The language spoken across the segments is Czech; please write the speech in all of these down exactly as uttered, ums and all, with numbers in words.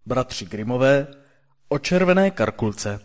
Bratři Grimmové o červené Karkulce.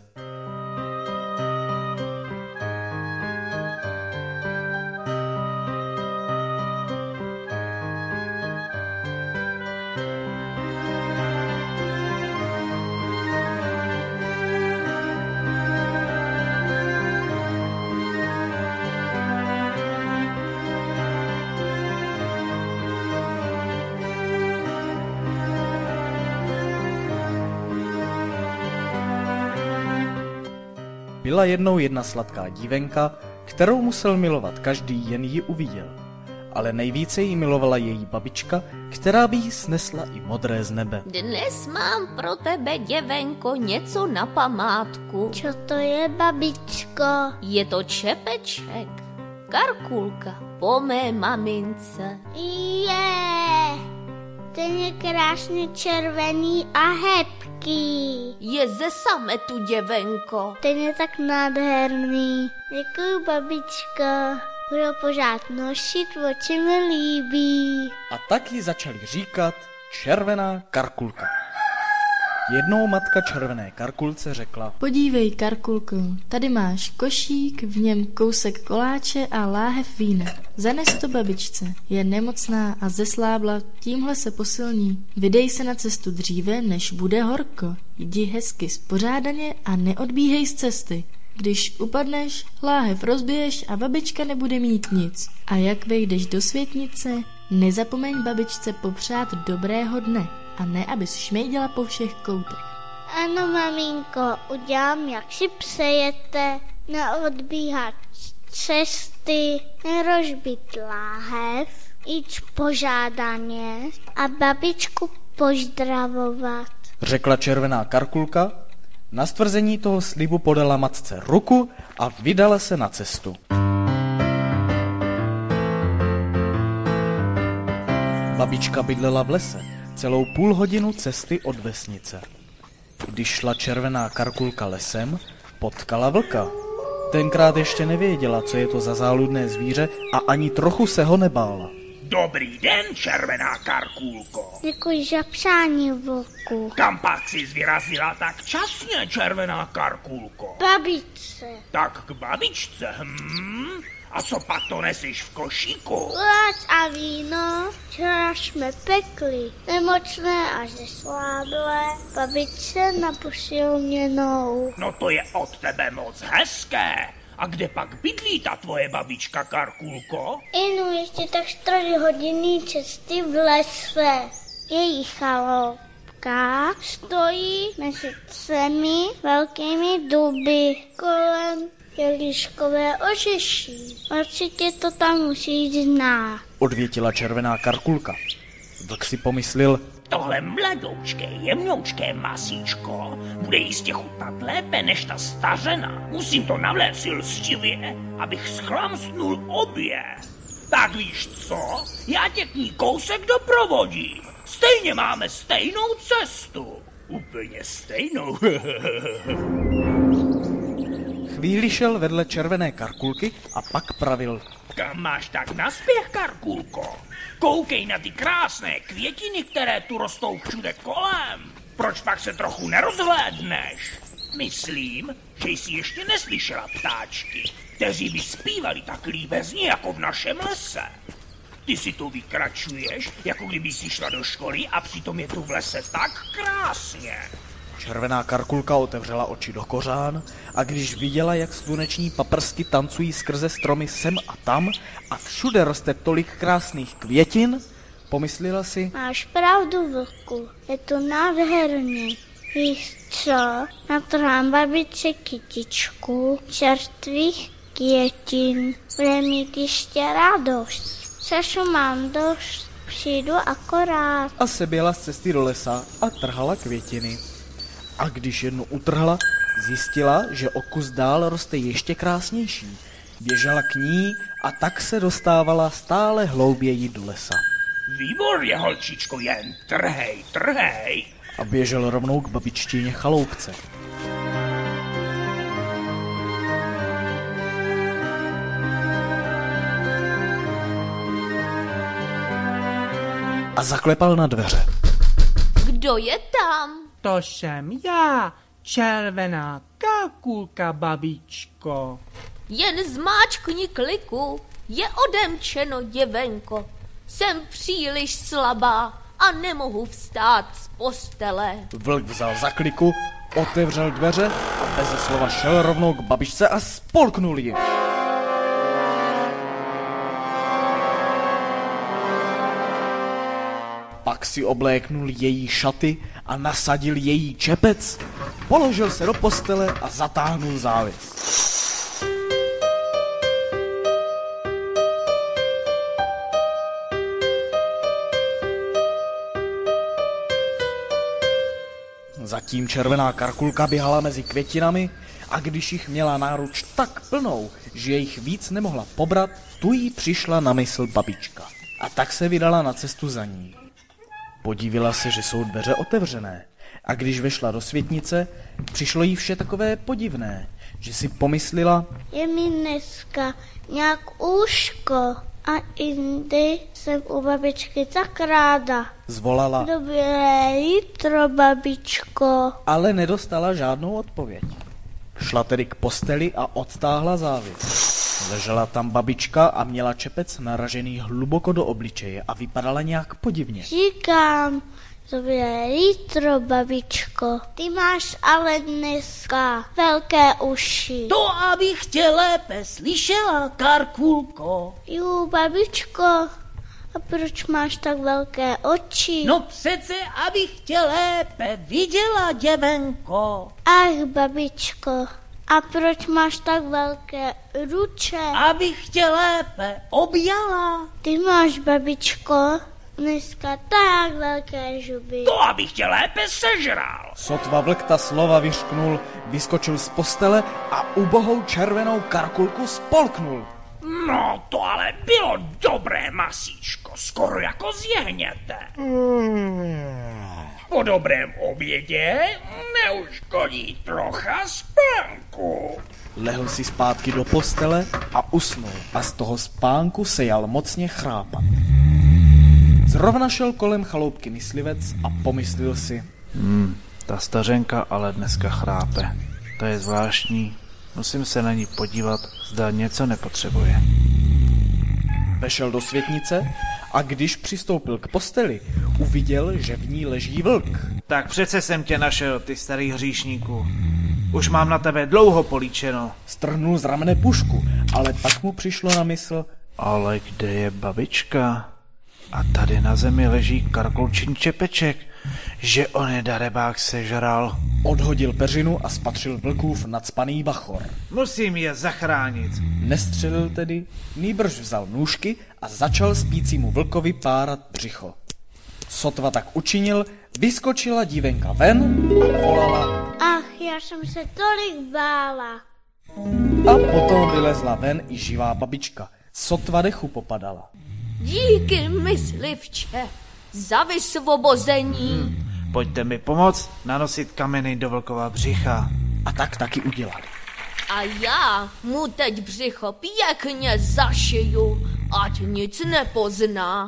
Byla jednou jedna sladká dívenka, kterou musel milovat každý, jen ji uviděl. Ale nejvíce ji milovala její babička, která by jí snesla i modré z nebe. Dnes mám pro tebe, děvenko, něco na památku. Co to je, babičko? Je to čepeček. Karkulka po mé mamince. Je, ten je krásně červený a hebký. Je ze sametu, děvenko. Ten je tak nádherný. Děkuju, babičko. Budu pořád nosit, oči mi líbí. A tak jí začali říkat červená Karkulka. Jednou matka červené Karkulce řekla: Podívej, Karkulko, tady máš košík, v něm kousek koláče a láhev vína. Zanes to babičce, je nemocná a zeslábla, tímhle se posilní. Vydej se na cestu dříve, než bude horko. Jdi hezky spořádaně a neodbíhej z cesty. Když upadneš, láhev rozbiješ a babička nebude mít nic. A jak vejdeš do světnice, nezapomeň babičce popřát dobrého dne. A ne, abys šmejděla po všech koutech. Ano, maminko, udělám, jak si přejete. Neodbíhat cesty, nerozbít láhev, jít požádaně a babičku pozdravovat. Řekla červená Karkulka, na stvrzení toho slibu podala matce ruku a vydala se na cestu. Babička bydlela v lese, celou půl hodinu cesty od vesnice. Když šla červená Karkulka lesem, potkala vlka. Tenkrát ještě nevěděla, co je to za záludné zvíře a ani trochu se ho nebála. Dobrý den, červená Karkulko. Děkuji za přání, vlku. Kam pak jsi vyrazila tak časně, červená Karkulko? Babičce. Tak k babičce, hm? A co pak to neseš v košíku? Koláč a víno, včera jsme pekli. Nemocné a zesláblé, babičce na posilněnou. No to je od tebe moc hezké. A kde pak bydlí ta tvoje babička, Karkulko? Inu ještě tak čtyři hodiny cesty v lese. Její chaloupka stojí mezi třemi velkými duby. Kolem je líškové ořeší. Určitě to tam musí znát. Odvětila červená Karkulka. Vlk si pomyslel: Tohle mladoučké, jemňoučké masíčko bude jistě chutnat lépe než ta stařena. Musím to navléct lstivě, abych schlamsnul obě. Tak víš co? Já tě k ní kousek doprovodím. Stejně máme stejnou cestu. Úplně stejnou. Chvíli šel vedle červené Karkulky a pak pravil: Kam máš tak naspěch, Karkulko? Koukej na ty krásné květiny, které tu rostou všude kolem. Proč pak se trochu nerozhlédneš? Myslím, že jsi ještě neslyšela ptáčky, kteří by zpívali tak líbezně jako v našem lese. Ty si tu vykračuješ, jako kdyby si šla do školy a přitom je tu v lese tak krásně. Červená Karkulka otevřela oči do kořán a když viděla, jak sluneční paprsky tancují skrze stromy sem a tam a všude roste tolik krásných květin, pomyslela si: Máš pravdu, vlku, je to nádherně. Víš co? Natrhám babičce kytičku čerstvých květin. Bude mít ještě radost. Času mám dost, přijdu akorát. A seběla z cesty do lesa a trhala květiny. A když jednu utrhla, zjistila, že o kus dál roste ještě krásnější. Běžela k ní a tak se dostávala stále hlouběji do lesa. Výborně, holčičko, jen trhej, trhej. A běžel rovnou k babičtině chaloupce. A zaklepal na dveře. Kdo je tam? To jsem já, červená Karkulka, babičko. Jen zmáčkni kliku, je odemčeno, děvenko. Jsem příliš slabá a nemohu vstát z postele. Vlk vzal za kliku, otevřel dveře a beze slova šel rovnou k babičce a spolknul ji. Pak si obléknul její šaty a nasadil její čepec, položil se do postele a zatáhnul závěs. Zatím červená Karkulka běhala mezi květinami a když jich měla náruč tak plnou, že jich víc nemohla pobrat, tu jí přišla na mysl babička. A tak se vydala na cestu za ní. Podívila se, že jsou dveře otevřené a když vešla do světnice, přišlo jí vše takové podivné, že si pomyslela: Je mi dneska nějak úško a jindy jsem u babičky tak ráda. Zvolala: Dobré jitro, babičko. Ale nedostala žádnou odpověď. Šla tedy k posteli a odtáhla závěs. Ležela tam babička a měla čepec naražený hluboko do obličeje a vypadala nějak podivně. Říkám, dobré jitro, babičko. Ty máš ale dneska velké uši. To, abych tě lépe slyšela, Karkulko. Jú, babičko, a proč máš tak velké oči? No přece, abych tě lépe viděla, děvenko. Ach, babičko, a proč máš tak velké ruče? Abych tě lépe objala. Ty máš, babičko, dneska tak velké žuby. To, abych tě lépe sežral. Sotva vlk ta slova vyřknul, vyskočil z postele a ubohou červenou Karkulku spolknul. No, to ale bylo dobré, masíčko, skoro jako z jehněte. Po dobrém obědě neuškodí trocha spánku. Lehl si zpátky do postele a usnul a z toho spánku se jal mocně chrápat. Zrovna šel kolem chaloupky myslivec a pomyslel si: Hmm, ta stařenka ale dneska chrápe. To je zvláštní. Musím se na ní podívat, zda něco nepotřebuje. Vešel do světnice a když přistoupil k posteli, uviděl, že v ní leží vlk. Tak přece jsem tě našel, ty starý hříšníku. Už mám na tebe dlouho políčeno. Strhnul z ramene pušku, ale pak mu přišlo na mysl: Ale kde je babička? A tady na zemi leží Karkulčin čepeček, že on je darebák sežral. Odhodil peřinu a spatřil vlkův nacpaný bachor. Musím je zachránit. Nestřelil tedy, nýbrž vzal nůžky a začal spícímu vlkovi párat břicho. Sotva tak učinil, vyskočila dívenka ven a volala: Ach, já jsem se tolik bála. A potom vylezla ven i živá babička. Sotva dechu popadala. Díky, myslivče, za vysvobození. Hmm, pojďte mi pomoct nanosit kameny do vlkova břicha. A tak taky udělali. A já mu teď břicho pěkně zašiju, ať nic nepozná.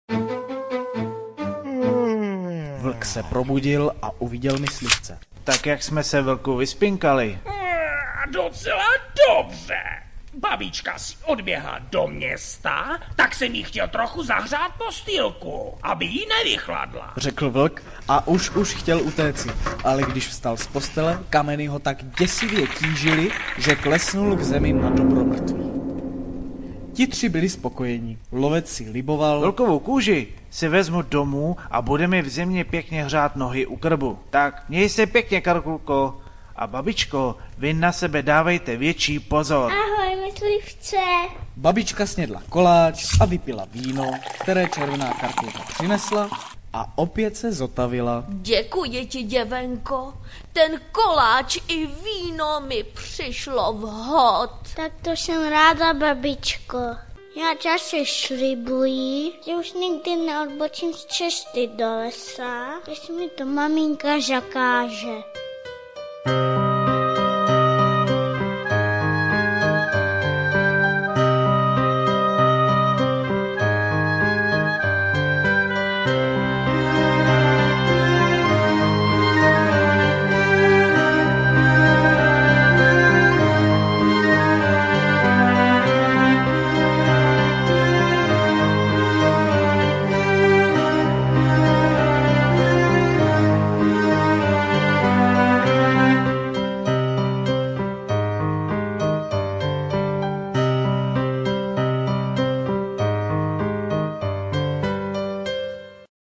Vlk se probudil a uviděl myslivce. Tak jak jsme se vlku vyspinkali? A docela dobře. Babička si odběhla do města, tak jsem jí chtěl trochu zahřát postýlku, aby ji nevychladla. Řekl vlk a už už chtěl utéci, ale když vstal z postele, kameny ho tak děsivě tížily, že klesnul k zemi na dobro mrtvý. Ti tři byli spokojeni. Lovec si liboval: Vlkovou kůži si vezmu domů a bude mi v zimě pěkně hřát nohy u krbu. Tak měj se pěkně, Karkulko. A babičko, vy na sebe dávejte větší pozor. Ahoj, myslivce. Babička snědla koláč a vypila víno, které červená Karkulka přinesla, a opět se zotavila. Děkuji ti, děvenko, ten koláč i víno mi přišlo vhod. Tak to jsem ráda, babičko. Já často slibuji, že už nikdy neodbočím z cesty do lesa, když mi to maminka zakáže.